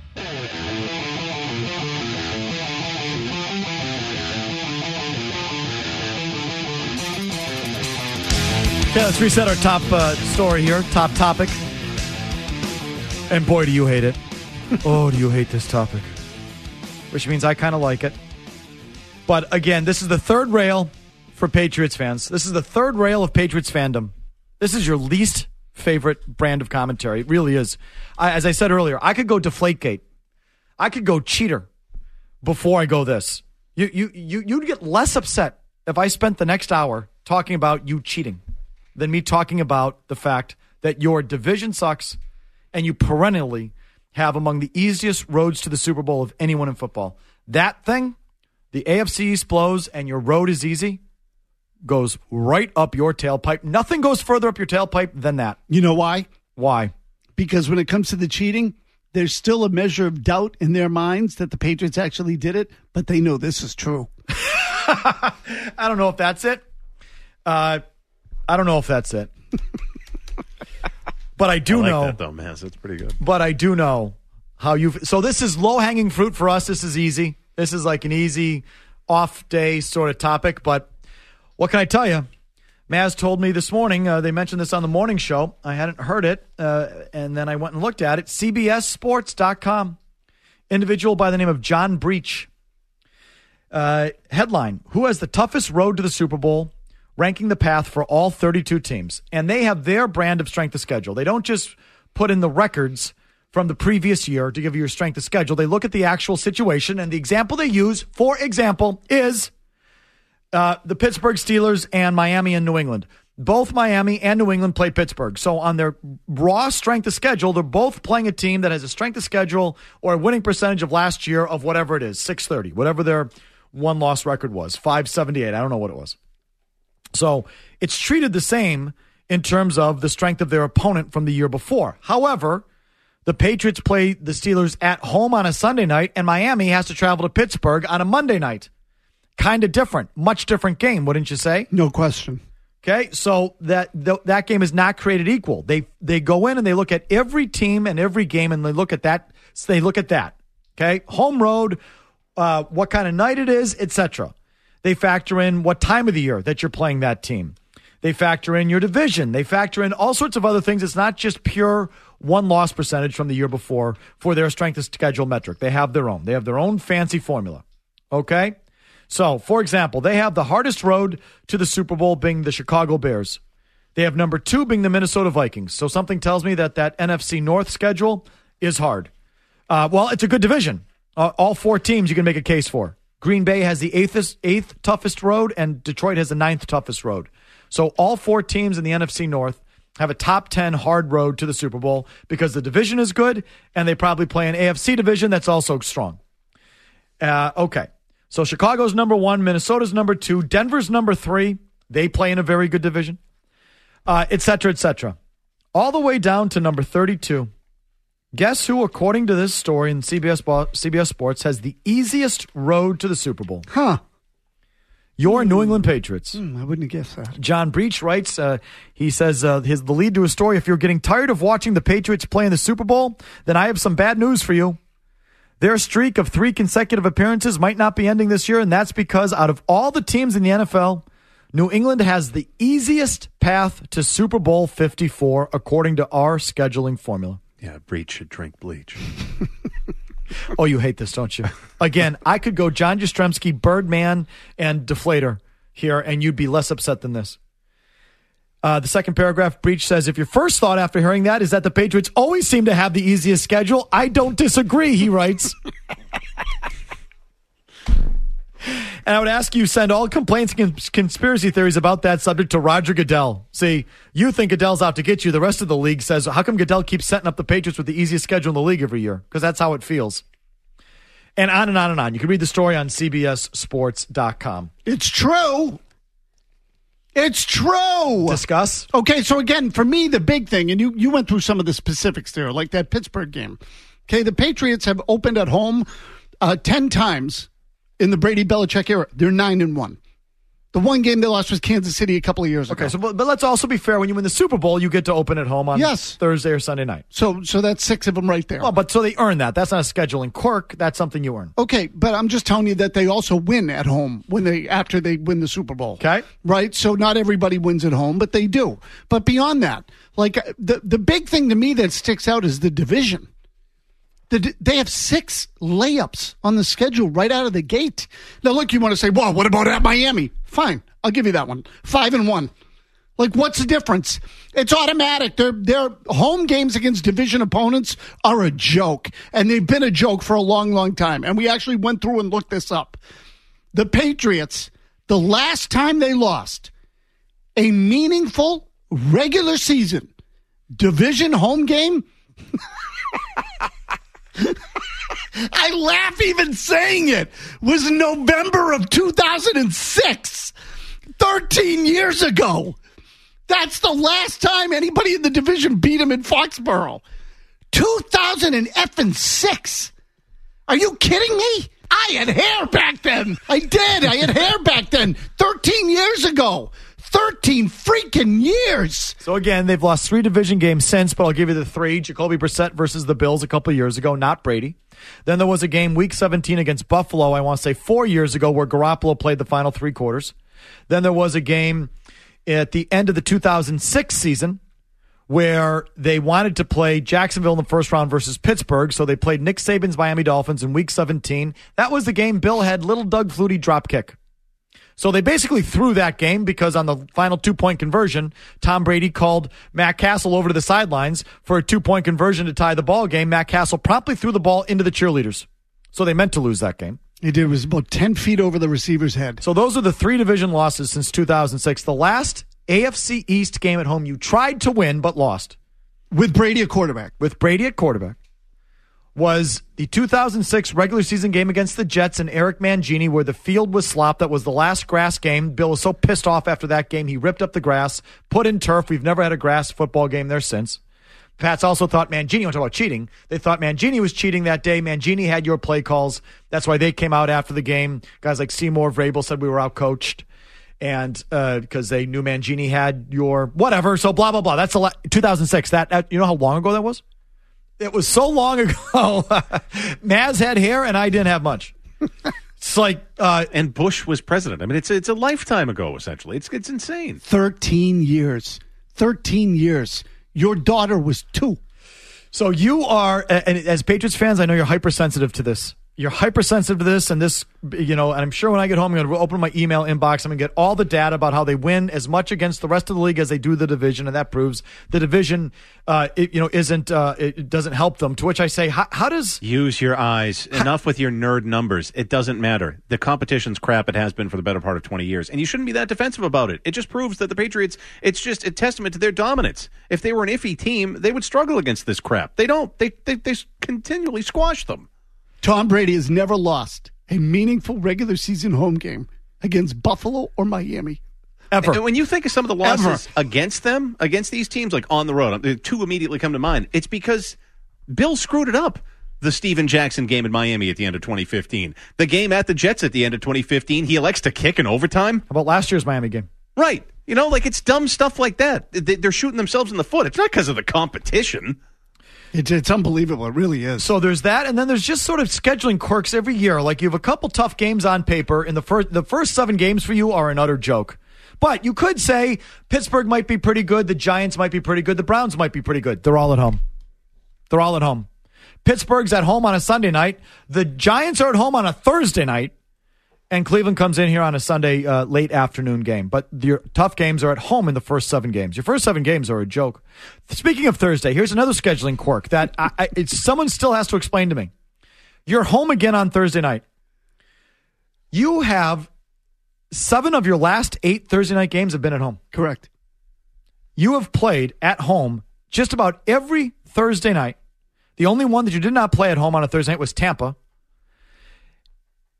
Okay, let's reset our top uh, story here, top topic. And boy, do you hate it. Oh, do you hate this topic. Which means I kind of like it. But again, this is the third rail for Patriots fans. This is the third rail of Patriots fandom. This is your least favorite brand of commentary. It really is. I, as I said earlier, I could go Deflategate. I could go cheater before I go this. You, you, you, you'd get less upset if I spent the next hour talking about you cheating than me talking about the fact that your division sucks and you perennially have among the easiest roads to the Super Bowl of anyone in football. That thing, the A F C East blows and your road is easy, goes right up your tailpipe. Nothing goes further up your tailpipe than that. You know why? Why? Because when it comes to the cheating, there's still a measure of doubt in their minds that the Patriots actually did it, but they know this is true. I don't know if that's it. Uh, I don't know if that's it. But I do I like know. that, though, man. That's pretty good. But I do know how you. So this is low-hanging fruit for us. This is easy. This is like an easy off-day sort of topic. But what can I tell you? Maz told me this morning, uh, they mentioned this on the morning show. I hadn't heard it, uh, and then I went and looked at it. C B S sports dot com. Individual by the name of John Breach. Uh, headline, who has the toughest road to the Super Bowl? Ranking the path for all thirty-two teams. And they have their brand of strength of schedule. They don't just put in the records from the previous year to give you your strength of schedule. They look at the actual situation, and the example they use, for example, is uh, the Pittsburgh Steelers and Miami and New England. Both Miami and New England play Pittsburgh. So on their raw strength of schedule, they're both playing a team that has a strength of schedule or a winning percentage of last year of whatever it is, six thirty, whatever their one-loss record was, five seventy-eight. I don't know what it was. So it's treated the same in terms of the strength of their opponent from the year before. However, the Patriots play the Steelers at home on a Sunday night, and Miami has to travel to Pittsburgh on a Monday night. Kind of different, much different game, wouldn't you say? No question. Okay, so that th- that game is not created equal. They they go in and they look at every team and every game, and they look at that. So they look at that. Okay, home road, uh, what kind of night it is, et cetera. They factor in what time of the year that you're playing that team. They factor in your division. They factor in all sorts of other things. It's not just pure one-loss percentage from the year before for their strength of schedule metric. They have their own. They have their own fancy formula. Okay? So, for example, they have the hardest road to the Super Bowl being the Chicago Bears. They have number two being the Minnesota Vikings. So something tells me that that N F C North schedule is hard. Uh, well, it's a good division. Uh, all four teams you can make a case for. Green Bay has the eighth, eighth toughest road, and Detroit has the ninth toughest road. So all four teams in the N F C North have a top ten hard road to the Super Bowl because the division is good, and they probably play an A F C division that's also strong. Uh, okay, so Chicago's number one, Minnesota's number two, Denver's number three. They play in a very good division, uh, et cetera, et cetera. All the way down to number thirty-two. Guess who, according to this story in C B S, C B S Sports, has the easiest road to the Super Bowl? Huh. Your New England Patriots. Mm, I wouldn't have guessed that. John Breach writes, uh, he says, uh, his the lead to his story, if you're getting tired of watching the Patriots play in the Super Bowl, then I have some bad news for you. Their streak of three consecutive appearances might not be ending this year, and that's because out of all the teams in the N F L, New England has the easiest path to Super Bowl fifty-four, according to our scheduling formula. Yeah, Breach should drink bleach. Oh, you hate this, don't you? Again, I could go John Jastrzemski, Birdman, and Deflator here, and you'd be less upset than this. Uh, the second paragraph, Breach says, if your first thought after hearing that is that the Patriots always seem to have the easiest schedule, I don't disagree, he writes. And I would ask you send all complaints and conspiracy theories about that subject to Roger Goodell. See, you think Goodell's out to get you. The rest of the league says, how come Goodell keeps setting up the Patriots with the easiest schedule in the league every year? Because that's how it feels. And on and on and on. You can read the story on C B S sports dot com. It's true. It's true. Discuss. Okay, so again, for me, the big thing, and you, you went through some of the specifics there, like that Pittsburgh game. Okay, the Patriots have opened at home uh, ten times in the Brady Belichick era. They're nine and one. The one game they lost was Kansas City a couple of years ago. Okay, so but, but let's also be fair. When you win the Super Bowl, you get to open at home on yes. Thursday or Sunday night. So so that's six of them right there. Well, but so they earn that. That's not a scheduling quirk. That's something you earn. Okay, but I'm just telling you that they also win at home when they after they win the Super Bowl. Okay. Right? So not everybody wins at home, but they do. But beyond that, like the the big thing to me that sticks out is the division. The, they have six layups on the schedule right out of the gate. Now, look, you want to say, well, what about at Miami? Fine. I'll give you that one. Five and one. Like, what's the difference? It's automatic. Their their home games against division opponents are a joke. And they've been a joke for a long, long time. And we actually went through and looked this up. The Patriots, the last time they lost a meaningful regular season division home game... I laugh even saying it, was November of two thousand six, thirteen years ago. That's the last time anybody in the division beat him in Foxborough. two thousand six. Are you kidding me? I had hair back then. I did. I had hair back then. thirteen years ago. thirteen freaking years. So, again, they've lost three division games since, but I'll give you the three. Jacoby Brissett versus the Bills a couple years ago, not Brady. Then there was a game, week seventeen against Buffalo, I want to say four years ago, where Garoppolo played the final three quarters. Then there was a game at the end of the two thousand six season where they wanted to play Jacksonville in the first round versus Pittsburgh, so they played Nick Saban's Miami Dolphins in week seventeen. That was the game Bill had little Doug Flutie drop kick. So they basically threw that game because on the final two-point conversion, Tom Brady called Matt Castle over to the sidelines for a two-point conversion to tie the ball game. Matt Castle promptly threw the ball into the cheerleaders. So they meant to lose that game. He did. It was about ten feet over the receiver's head. So those are the three division losses since two thousand six. The last A F C East game at home you tried to win but lost. With Brady at quarterback. With Brady at quarterback. Was the two thousand six regular season game against the Jets and Eric Mangini where the field was slop. That was the last grass game. Bill was so pissed off after that game, he ripped up the grass, put in turf. We've never had a grass football game there since. Pats also thought Mangini, want to talk about cheating, they thought Mangini was cheating that day. Mangini had your play calls. That's why they came out after the game. Guys like Seymour Vrabel said we were outcoached. And uh, because they knew Mangini had your whatever. So blah, blah, blah. That's the la- two thousand six. That, that You know how long ago that was? It was so long ago. Maz had hair and I didn't have much. It's like, uh, and Bush was president. I mean, it's it's a lifetime ago. Essentially, it's it's insane. Thirteen years. Thirteen years. Your daughter was two. So you are, and as Patriots fans, I know you're hypersensitive to this. You're hypersensitive to this, and this, you know, and I'm sure when I get home, I'm going to open my email inbox. I'm going to get all the data about how they win as much against the rest of the league as they do the division, and that proves the division, uh, it, you know, isn't, uh, it doesn't help them. To which I say, how, how does use your eyes? How, Enough with your nerd numbers. It doesn't matter. The competition's crap. It has been for the better part of twenty years, and you shouldn't be that defensive about it. It just proves that the Patriots. It's just a testament to their dominance. If they were an iffy team, they would struggle against this crap. They don't. They they they continually squash them. Tom Brady has never lost a meaningful regular season home game against Buffalo or Miami. Ever. And when you think of some of the losses Ever. against them, against these teams, like on the road, two immediately come to mind. It's because Bill screwed it up. The Steven Jackson game in Miami at the end of twenty fifteen. The game at the Jets at the end of twenty fifteen. He elects to kick in overtime. How about last year's Miami game? Right. You know, like it's dumb stuff like that. They're shooting themselves in the foot. It's not because of the competition. It's, it's unbelievable. It really is. So there's that, and then there's just sort of scheduling quirks every year. Like you have a couple tough games on paper, and the first the first seven games for you are an utter joke. But you could say Pittsburgh might be pretty good, the Giants might be pretty good, the Browns might be pretty good. They're all at home. They're all at home. Pittsburgh's at home on a Sunday night. The Giants are at home on a Thursday night. And Cleveland comes in here on a Sunday uh, late afternoon game. But your tough games are at home in the first seven games. Your first seven games are a joke. Speaking of Thursday, here's another scheduling quirk that I, I, it's, someone still has to explain to me. You're home again on Thursday night. You have seven of your last eight Thursday night games have been at home. Correct. You have played at home just about every Thursday night. The only one that you did not play at home on a Thursday night was Tampa.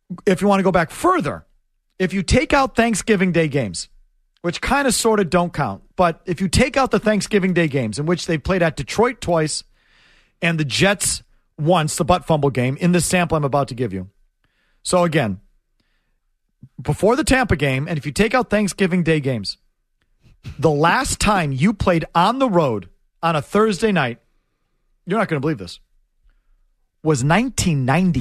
if you want to go back further, if you take out Thanksgiving Day games, which kind of sort of don't count, but if you take out the Thanksgiving Day games in which they played at Detroit twice and the Jets once, the butt fumble game, in this sample I'm about to give you. So again, before the Tampa game, and if you take out Thanksgiving Day games, the last time you played on the road on a Thursday night, you're not going to believe this, was nineteen ninety.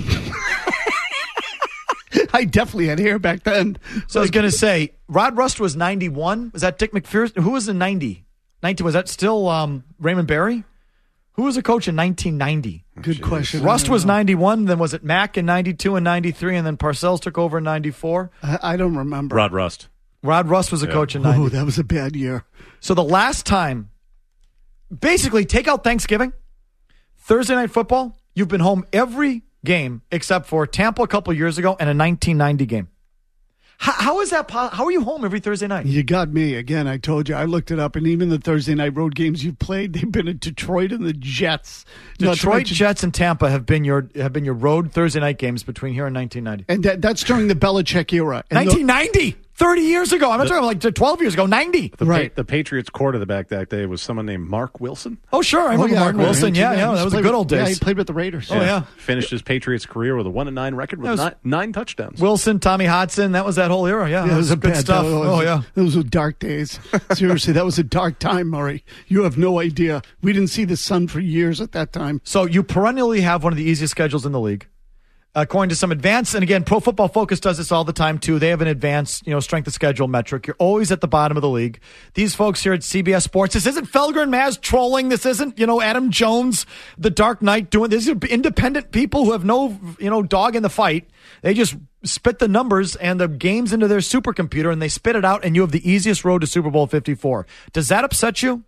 I definitely had hair back then. So I was going to say, Rod Rust was ninety-one. Was that Dick McPherson? Who was in ninety? nineteen, was that still um, Raymond Berry? Who was a coach in nineteen ninety? Good Jeez. question. Rust was ninety-one. Then was it Mack in ninety-two and ninety-three? And then Parcells took over in ninety-four? I, I don't remember. Rod Rust. Rod Rust was a yeah. coach in ninety. Oh, that was a bad year. So the last time, basically take out Thanksgiving, Thursday Night Football, you've been home every game except for Tampa a couple years ago and a nineteen ninety game. How, how is that? How are you home every Thursday night? You got me. Again, I told you. I looked it up, and even the Thursday night road games you played, they've been at Detroit and the Jets. Detroit, mention, Jets, and Tampa have been your have been your road Thursday night games between here and nineteen ninety. And that, that's during the Belichick era. And nineteen ninety! The, thirty years ago. I'm not talking like twelve years ago, ninety. The, right. Pa- the Patriots quarterback that day was someone named Mark Wilson. Oh, sure. I remember oh, yeah, Mark Wilson. Yeah, yeah. That was the good old days. Yeah, he played with the Raiders. Oh, yeah. Finished his Patriots career with a one and nine record with nine, nine touchdowns. Wilson, Tommy Hodson. That was that whole era. Yeah, yeah that was, was good bad, stuff. Was, oh, yeah. Those were dark days. Seriously, that was a dark time, Murray. You have no idea. We didn't see the sun for years at that time. So you perennially have one of the easiest schedules in the league. According to some advanced, and again, Pro Football Focus does this all the time too. They have an advanced, you know, strength of schedule metric. You're always at the bottom of the league. These folks here at C B S Sports, this isn't Felger and Maz trolling. This isn't, you know, Adam Jones, the Dark Knight doing this. These are independent people who have no, you know, dog in the fight. They just spit the numbers and the games into their supercomputer and they spit it out, and you have the easiest road to Super Bowl fifty-four. Does that upset you?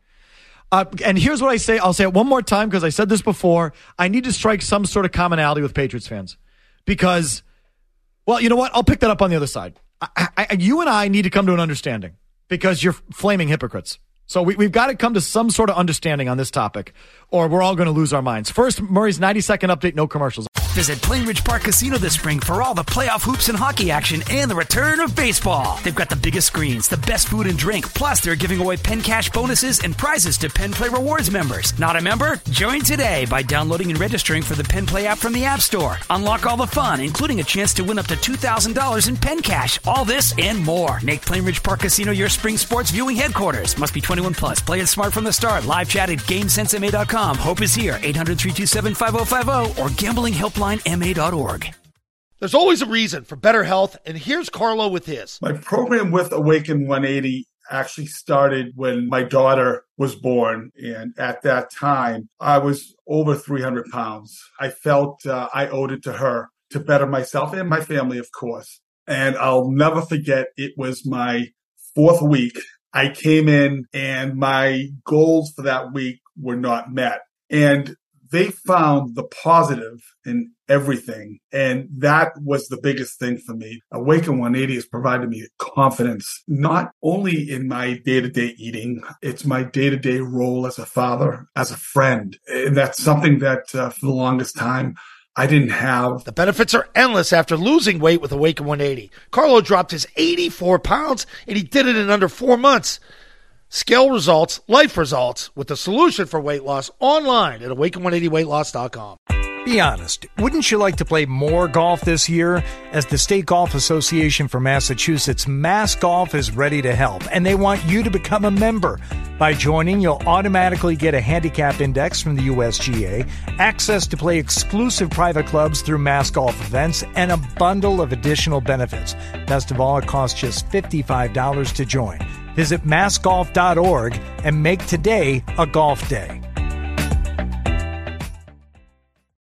Uh, and here's what I say. I'll say it one more time because I said this before. I need to strike some sort of commonality with Patriots fans because, well, you know what? I'll pick that up on the other side. I, I, you and I need to come to an understanding because you're flaming hypocrites. So we, we've got to come to some sort of understanding on this topic or we're all going to lose our minds. First, Murray's ninety second update, no commercials. Visit Plainridge Park Casino this spring for all the playoff hoops and hockey action and the return of baseball. They've got the biggest screens, the best food and drink, plus they're giving away Penn Cash bonuses and prizes to Penn Play Rewards members. Not a member? Join today by downloading and registering for the Penn Play app from the App Store. Unlock all the fun, including a chance to win up to two thousand dollars in Penn Cash. All this and more. Make Plainridge Park Casino your spring sports viewing headquarters. Must be twenty-one plus. Play it smart from the start. Live chat at game sense m a dot com. Hope is here. eight hundred, three two seven, five oh five oh or gambling helpline m a dot org. There's always a reason for better health, and here's Carlo with his. My program with Awaken one eighty actually started when my daughter was born, and at that time, I was over three hundred pounds. I felt uh, I owed it to her to better myself and my family, of course. And I'll never forget, it was my fourth week. I came in, and my goals for that week were not met. And they found the positive in everything. And that was the biggest thing for me. Awaken one eighty has provided me confidence, not only in my day-to-day eating, it's my day-to-day role as a father, as a friend. And that's something that uh, for the longest time, I didn't have. The benefits are endless after losing weight with Awaken one eighty. Carlo dropped his eighty-four pounds, and he did it in under four months. Scale results, life results, with the solution for weight loss online at awaken one eighty weight loss dot com. Be honest, wouldn't you like to play more golf this year? As the State Golf Association for Massachusetts, Mass Golf is ready to help, and they want you to become a member. By joining, you'll automatically get a handicap index from the U S G A, access to play exclusive private clubs through Mass Golf events, and a bundle of additional benefits. Best of all, it costs just fifty-five dollars to join. Visit mass golf dot org and make today a golf day.